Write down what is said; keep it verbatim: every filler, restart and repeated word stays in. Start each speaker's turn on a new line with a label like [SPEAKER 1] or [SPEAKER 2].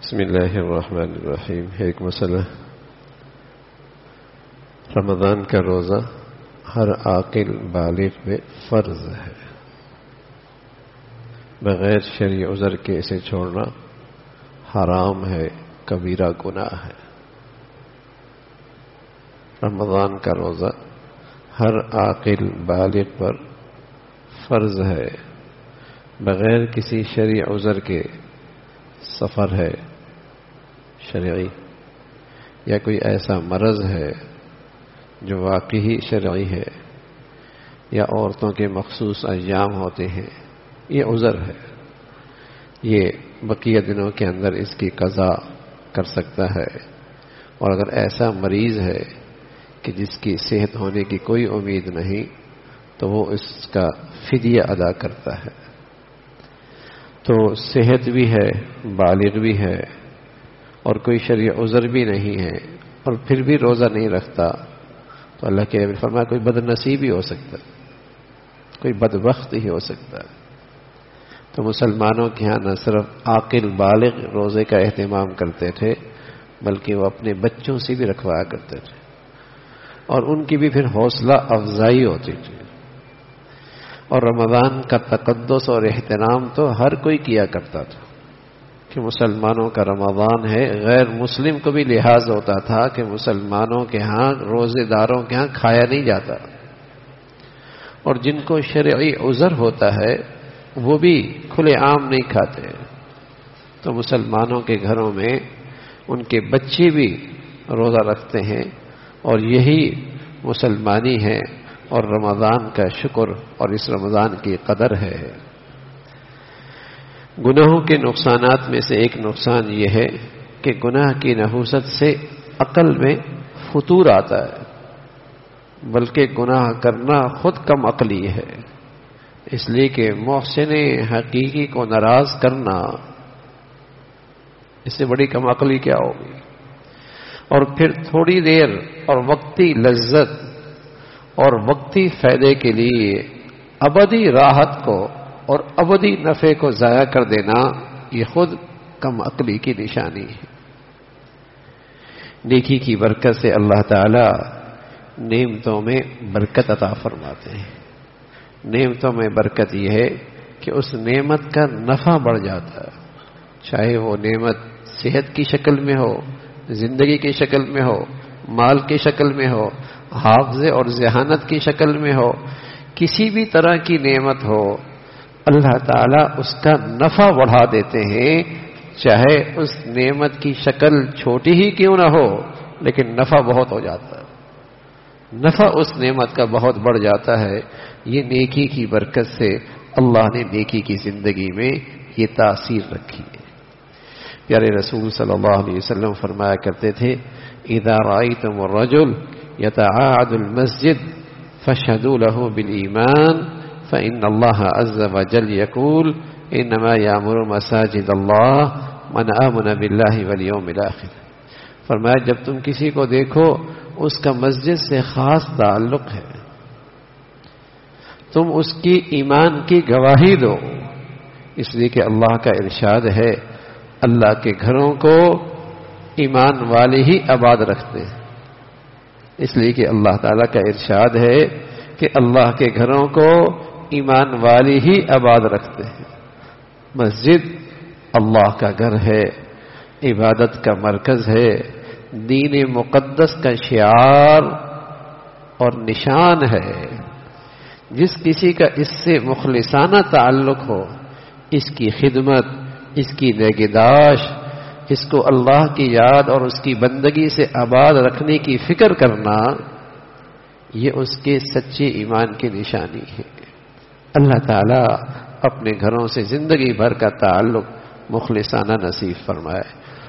[SPEAKER 1] بسم اللہ الرحمن الرحیم. ایک مسئلہ، رمضان کا روزہ ہر عاقل بالغ پہ فرض ہے، بغیر شرعی عذر کے اسے چھوڑنا حرام ہے، کبیرہ گناہ ہے. رمضان کا روزہ ہر عاقل بالغ پر فرض ہے، بغیر کسی شرعی عذر کے. سفر ہے شرعی، یا کوئی ایسا مرض ہے جو واقعی شرعی ہے، یا عورتوں کے مخصوص ایام ہوتے ہیں، یہ عذر ہے. یہ بقیہ دنوں کے اندر اس کی قضا کر سکتا ہے. اور اگر ایسا مریض ہے کہ جس کی صحت ہونے کی کوئی امید نہیں، تو وہ اس کا فدیہ ادا کرتا ہے. تو صحت بھی ہے، بالغ بھی ہے، اور کوئی شرعی عذر بھی نہیں ہے، اور پھر بھی روزہ نہیں رکھتا، تو اللہ کے نبی فرمایا کوئی بد نصیب ہی ہو سکتا ہے، کوئی بدبخت ہی ہو سکتا ہے. تو مسلمانوں کے ہاں نہ صرف عاقل بالغ روزے کا اہتمام کرتے تھے، بلکہ وہ اپنے بچوں سے بھی رکھوایا کرتے تھے، اور ان کی بھی پھر حوصلہ افزائی ہوتی تھی. اور رمضان کا تقدس اور احترام تو ہر کوئی کیا کرتا تھا کہ مسلمانوں کا رمضان ہے. غیر مسلم کو بھی لحاظ ہوتا تھا کہ مسلمانوں کے ہاں، روزے داروں کے ہاں کھایا نہیں جاتا، اور جن کو شرعی عذر ہوتا ہے وہ بھی کھلے عام نہیں کھاتے. تو مسلمانوں کے گھروں میں ان کے بچے بھی روزہ رکھتے ہیں، اور یہی مسلمانی ہے اور رمضان کا شکر اور اس رمضان کی قدر ہے. گناہوں کے نقصانات میں سے ایک نقصان یہ ہے کہ گناہ کی نحوست سے عقل میں فتور آتا ہے، بلکہ گناہ کرنا خود کم عقلی ہے. اس لیے کہ محسن حقیقی کو ناراض کرنا، اس سے بڑی کم عقلی کیا ہوگی. اور پھر تھوڑی دیر اور وقتی لذت اور وقتی فائدے کے لیے ابدی راحت کو اور ابدی نفع کو ضائع کر دینا، یہ خود کم عقلی کی نشانی ہے. نیکی کی برکت سے اللہ تعالی نعمتوں میں برکت عطا فرماتے ہیں. نعمتوں میں برکت یہ ہے کہ اس نعمت کا نفع بڑھ جاتا ہے، چاہے وہ نعمت صحت کی شکل میں ہو، زندگی کی شکل میں ہو، مال کی شکل میں ہو، حافظے اور ذہانت کی شکل میں ہو. کسی بھی طرح کی نعمت ہو، اللہ تعالیٰ اس کا نفع بڑھا دیتے ہیں، چاہے اس نعمت کی شکل چھوٹی ہی کیوں نہ ہو، لیکن نفع بہت ہو جاتا ہے. نفع اس نعمت کا بہت بڑھ جاتا ہے. یہ نیکی کی برکت سے اللہ نے نیکی کی زندگی میں یہ تاثیر رکھی ہے. پیارے رسول صلی اللہ علیہ وسلم فرمایا کرتے تھے، اذا رأيتم الرجل يتعاهد المسجد فاشهدوا له بالإيمان فإن الله عز وجل يقول إنما يعمر مساجد الله من آمن بالله واليوم الآخر. فرمایا جب تم کسی کو دیکھو اس کا مسجد سے خاص تعلق ہے، تم اس کی ایمان کی گواہی دو، اس لیے کہ اللہ کا ارشاد ہے اللہ کے گھروں کو ایمان والے ہی آباد رکھتے ہیں. اس لیے کہ اللہ تعالیٰ کا ارشاد ہے کہ اللہ کے گھروں کو ایمان والے ہی آباد رکھتے ہیں. مسجد اللہ کا گھر ہے، عبادت کا مرکز ہے، دین مقدس کا شعار اور نشان ہے. جس کسی کا اس سے مخلصانہ تعلق ہو، اس کی خدمت، اس کی نگہداشت، اس کو اللہ کی یاد اور اس کی بندگی سے آباد رکھنے کی فکر کرنا، یہ اس کے سچے ایمان کی نشانی ہے. اللہ تعالیٰ اپنے گھروں سے زندگی بھر کا تعلق مخلصانہ نصیب فرمائے.